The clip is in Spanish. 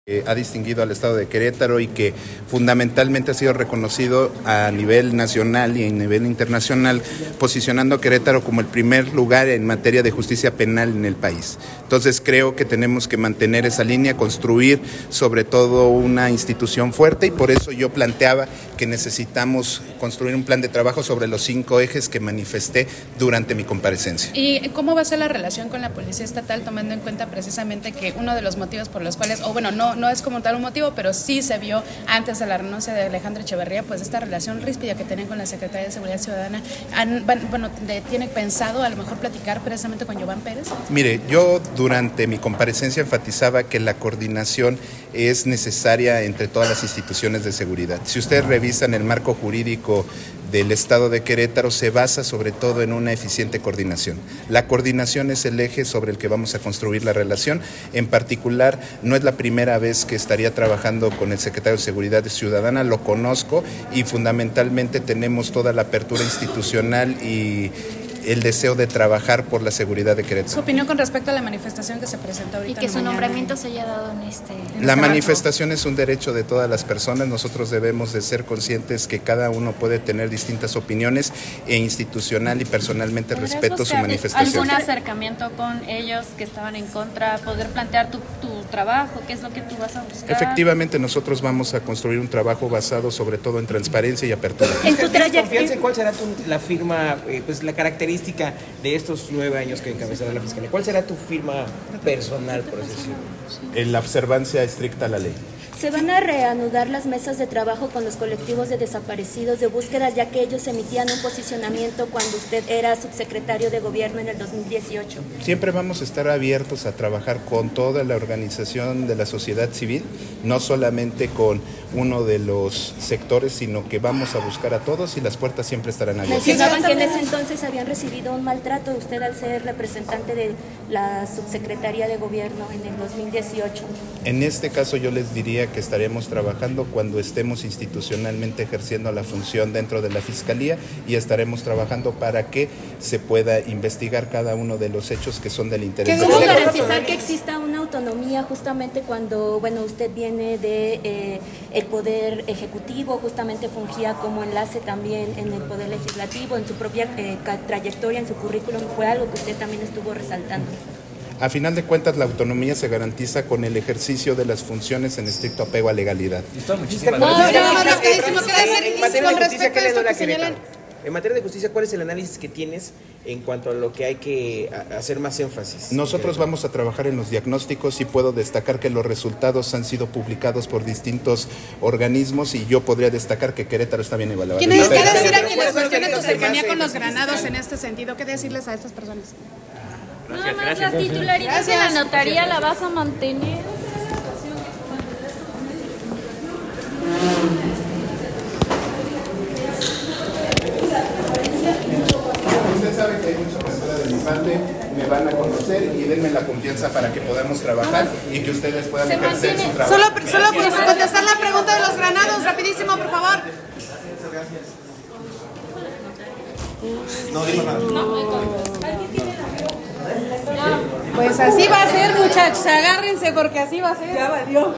Ha distinguido al estado de Querétaro y que fundamentalmente ha sido reconocido a nivel nacional y a nivel internacional, posicionando a Querétaro como el primer lugar en materia de justicia penal en el país. Entonces creo que tenemos que mantener esa línea, construir sobre todo una institución fuerte, y por eso yo planteaba que necesitamos construir un plan de trabajo sobre los 5 ejes que manifesté durante mi comparecencia. ¿Y cómo va a ser la relación con la Policía Estatal, tomando en cuenta precisamente que uno de los motivos por los cuales, o bueno, no es como tal un motivo, pero sí se vio antes de la renuncia de Alejandra Echeverría, pues esta relación ríspida que tienen con la Secretaría de Seguridad Ciudadana? ¿Tiene pensado a lo mejor platicar precisamente con Giován Pérez? Mire, yo durante mi comparecencia enfatizaba que la coordinación es necesaria entre todas las instituciones de seguridad. Si ustedes revisan el marco jurídico del Estado de Querétaro, se basa sobre todo en una eficiente coordinación. La coordinación es el eje sobre el que vamos a construir la relación. En particular, no es la primera vez que estaría trabajando con el secretario de Seguridad Ciudadana, lo conozco, y fundamentalmente tenemos toda la apertura institucional y el deseo de trabajar por la seguridad de Querétaro. ¿Su opinión con respecto a la manifestación que se presentó ahorita? Y que su nombramiento se haya dado en este... La manifestación es un derecho de todas las personas. Nosotros debemos de ser conscientes que cada uno puede tener distintas opiniones, e institucional y personalmente respeto su manifestación. ¿Algún acercamiento con ellos que estaban en contra? ¿Poder plantear tu trabajo? ¿Qué es lo que tú vas a buscar? Efectivamente, nosotros vamos a construir un trabajo basado sobre todo en transparencia y apertura. ¿En su trayectoria cuál será la firma, pues la característica de estos 9 años que encabezará la Fiscalía? ¿Cuál será tu firma personal, por así decirlo? En la observancia estricta a la ley. ¿Se van a reanudar las mesas de trabajo con los colectivos de desaparecidos de búsqueda, ya que ellos emitían un posicionamiento cuando usted era subsecretario de gobierno en el 2018? Siempre vamos a estar abiertos a trabajar con toda la organización de la sociedad civil, no solamente con uno de los sectores, sino que vamos a buscar a todos, y las puertas siempre estarán abiertas. Mencionaban que en ese entonces habían recibido un maltrato usted al ser representante de la subsecretaría de gobierno en el 2018. En este caso yo les diría que estaremos trabajando cuando estemos institucionalmente ejerciendo la función dentro de la Fiscalía, y estaremos trabajando para que se pueda investigar cada uno de los hechos que son del interés de la ¿Cómo sociedad. garantizar que exista una autonomía justamente cuando, usted viene de el Poder Ejecutivo, justamente fungía como enlace también en el Poder Legislativo, en su propia trayectoria, en su currículum, fue algo que usted también estuvo resaltando? A final de cuentas, la autonomía se garantiza con el ejercicio de las funciones en estricto apego a legalidad. En materia de justicia, ¿cuál es el análisis que tienes en cuanto a lo que hay que hacer más énfasis? Nosotros vamos a trabajar en los diagnósticos, y puedo destacar que los resultados han sido publicados por distintos organismos, y yo podría destacar que Querétaro está bien evaluado. ¿Qué decir a quienes cuestionan tu cercanía con los Granados en este sentido? ¿Qué decirles a estas personas? Nada más la titularidad de la notaría la vas a mantener. Usted sabe que hay mucha apertura de mi parte, me van a conocer y denme la confianza para que podamos trabajar y que ustedes puedan ejercer su trabajo. Solo por contestar la pregunta de los Granados, rapidísimo, por favor. Gracias. No dijo nada. Pues así va a ser, muchachos, agárrense porque así va a ser. Ya valió.